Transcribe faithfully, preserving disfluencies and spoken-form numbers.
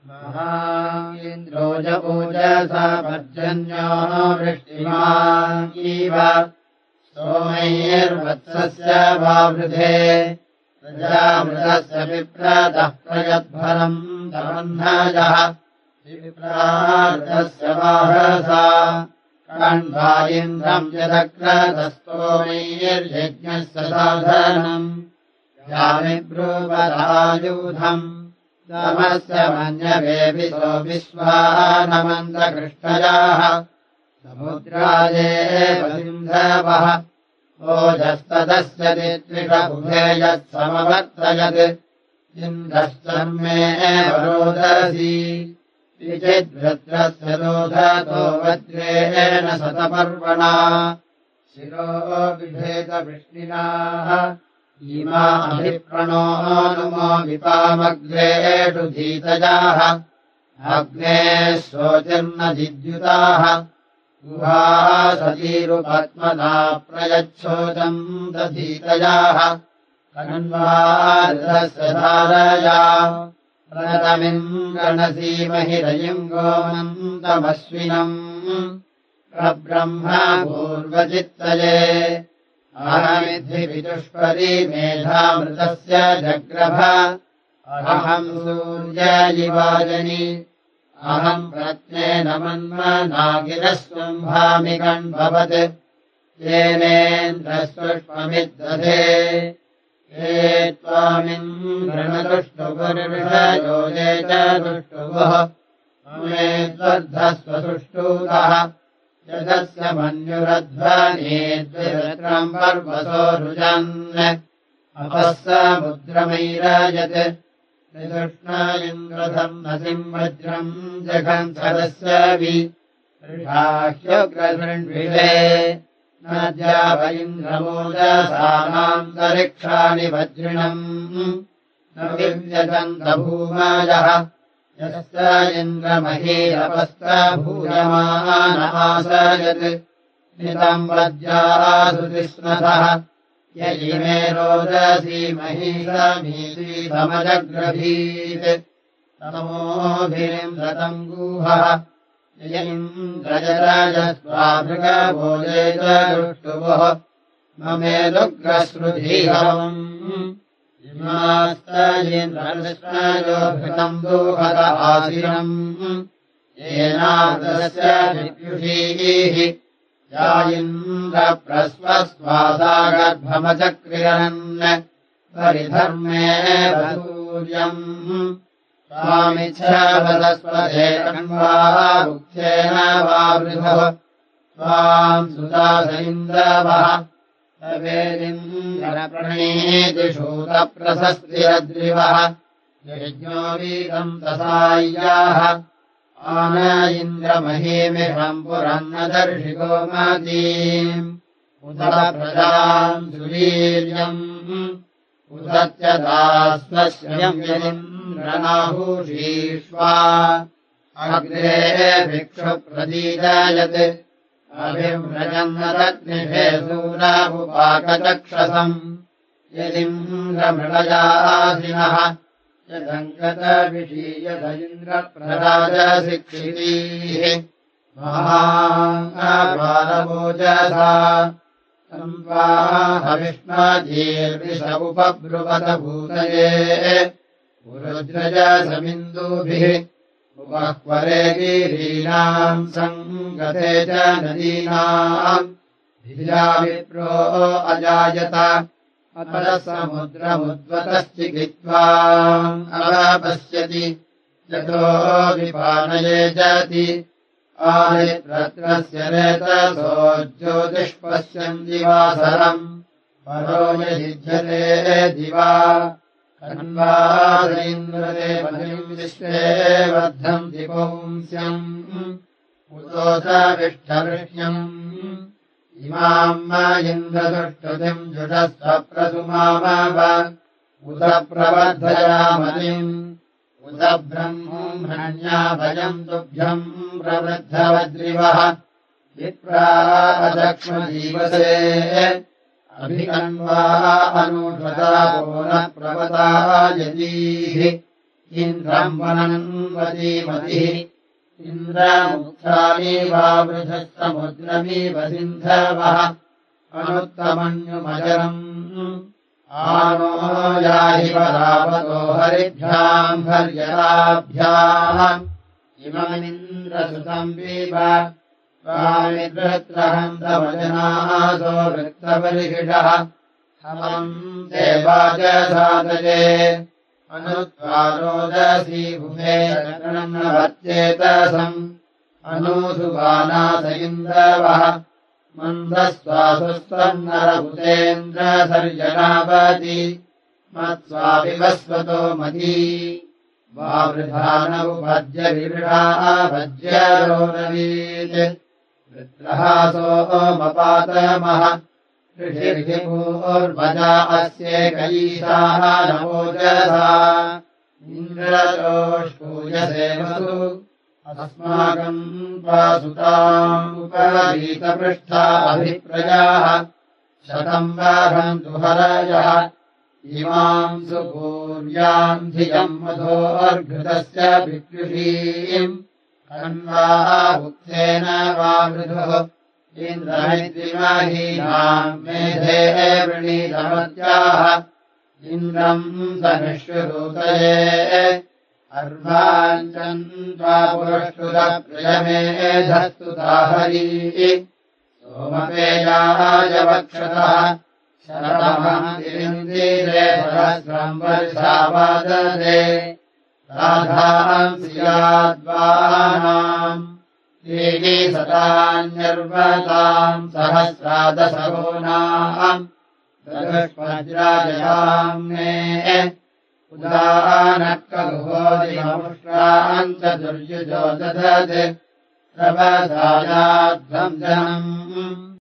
महान्द्रो ऊजसा पर्जन्यो वृष्टिमाङ्गीव सोमैर्वत्सस्य वावृधे प्रजामृतस्य विप्रातः प्रयद्भरम् तमह्नजः विप्रातस्य वाहसा कण्वा इन्द्रम् यदक्रतस्तोमैर्यज्ञस्य साधनम् यामिब्रूवरायूधम् तमस्य मन्यवेभितो विश्वानमन्दकृष्णजाः समुद्राये सिन्धवः ओजस्तदस्य त्रिषबुधे यत्समवर्तयत् इन्द्रश्चर्मे रोदसी विचिद्वृत्रस्य रोधतो वज्रेण शतपर्वणा शिरो बिभेदवृष्णिनाः इमा अभिप्रणो नुमो विपामग्रेषु धीतजाः अग्ने शोचिर्नदिद्युताः गुहासतीरुपद्मना प्रयच्छोचम् दधीतजाः कण्वादस्य धारया प्रतमिन्द्रणसीमहिरयिम् गोमन्तमश्विनम् प्रब्रह्म पूर्वचित्तये अहमिद्धि विदुष्परि मेधामृतस्य जग्रभ अहम् सूर्यायिवाजनि अहम् प्रत्नेन मन्मनागिरस्वम्भामि कण्ववत् येनेन्द्रस्पुष्पमिद्दधे ये त्वामिन्द्रणदुष्टुपुरुषयो ये च दुष्टुवः मे त्वद्धस्वसुष्टुतः यदस्य मन्युरध्वनि द्विरत्रम् पर्वसो रुजन् अपः समुद्रमैराजत् त्रिदुष्ण इन्द्रधम् नसिम् वज्रम् जघन्सरस्य वि ऋषाह्योग्रधृण्विषे न द्याव इन्द्रमोजसानान्तरिक्षाणि वज्रिणम् न विव्यजन्तभूमायः यस्य इन्द्रमहीरपस्तभूयमानमासयत् नितम् वज्रासु तिष्णतः य इमे रोदसी महीषमीति समजग्रभीत् तमोभिरिम् रतम् गुहः य इन्द्रजराजस्वाभृगभोजे च दुष्टुवः ममेदुग्रश्रुधीहवम् इमास्तयिन्द्रकृष्णयो भृतम् दूहत आशिरम् येनादस्य विद्युषीः या इन्द्रप्रस्वस्वासागर्भमचक्रिरन् परिधर्मे सूर्यम् स्वामिच्छवदस्वधे कण्वा रुक्षेण वावृधः स्वाम् सुदास इन्द्रवः तवेदिन्द्रप्रणीतिषूतप्रशस्तिरद्रिवः यज्ञो वीरम् तसाय्याः आन इन्द्रमहीमिषम् पुरम् न दर्शिको मतीम् उत प्रजाम् सुवीर्यम् उदत्यदास्वश्यम् यदिन्द्रनाहुषीष्वा अग्रे भिक्षुप्रदीदयत् अभिव्रजन्नदग्निभे सूरावुपाकचक्षसम् यदिन्द्रमृळयासिनः यदङ्गतविषीयत इन्द्रप्रराजशिक्षितीः महाङ्गबालवोजसा तम्वा हविष्माजीर्विष उपब्रुवत भूतये पुरुद्रजसमिन्दुभिः उपह्वरे गिरीणाम् सङ्गते च नदीनाम् धिया विप्रो अजायत अतः समुद्रमुद्वतश्चिकित्वा अवपश्यति यतो विपानये जति आदित्रस्य रेतसो ज्योतिष्पश्यन् दिवासरम् परो ययुज्यते दिवा कण्वादीन्द्रते पतिम् विश्वे वर्धम् दिपुंस्यम् उतोषविष्ठवृष्ण्यम् इमाम् इन्द्रदुष्टुतिम् जुषस्व प्रसुमामव उत प्रवर्धयामतिम् उत ब्रह्मण्या तुभ्यम् प्रवृद्धवद्रिवः विप्रादक्ष्मजीवसे अभिकण्वा अनुषता वो न प्रवता यतीः इन्द्रम् वनन्वतीमतिः इन्द्रमुक्तानीवावृधः समुद्रमीव सिन्धवः अनुत्तमन्युमजरम् आनो याहि परावतो हरिभ्याम् हर्यताभ्याम् इममिन्द्रसुतम् पीब स्वामित्रहन्तमजनासो वृत्तपरिषिषः हमम् देवाजसादये अनुत्वा रोदसी भुवे वर्चेतसम् अनूसुवानास इन्दवः मन्दस्वासुस्तन्नरभुतेन्द्रसर्जनावति मत्स्वाविवस्वतो मदी वावृधानमुपद्य विवृढा भज्यरोरवीत् वृत्रहासोमपातमः ऋषिर्हिपूर्वजा अस्येकैषाः नवोजसा इन्द्रजोष्पूयसे वसु अस्माकम् पासुताम् उपवीतपृष्ठा अभिप्रजाः शतम् वाहन्तु हरयः इमाम् सुपूर्याम् धियम् मधोर्घृतस्य भिक्षुषीम् कन्वाः भुक्तेन वा मृधुः इन्द्रमिद्विमहीनाम् मेधे वृणीतमत्याः इन्द्रम् सनिष्युरूतये अर्वाञ्चन्त्वा पुरष्टुतप्रियमेधस्तुताहरी सोमपेयाय वक्षतः शतमहन्तिरिन्दीरे सहस्रम् वर्षावाददे राधाम् स्याद्वानाम् देवी सतान्यर्वताम् सहस्रादशगोनाम् ददुष्वज्राजयाम् मे उदानक्कलुहोदिमुष्ट्राम् च दुर्युजो ददत् प्रवदायाध्वम् जनम्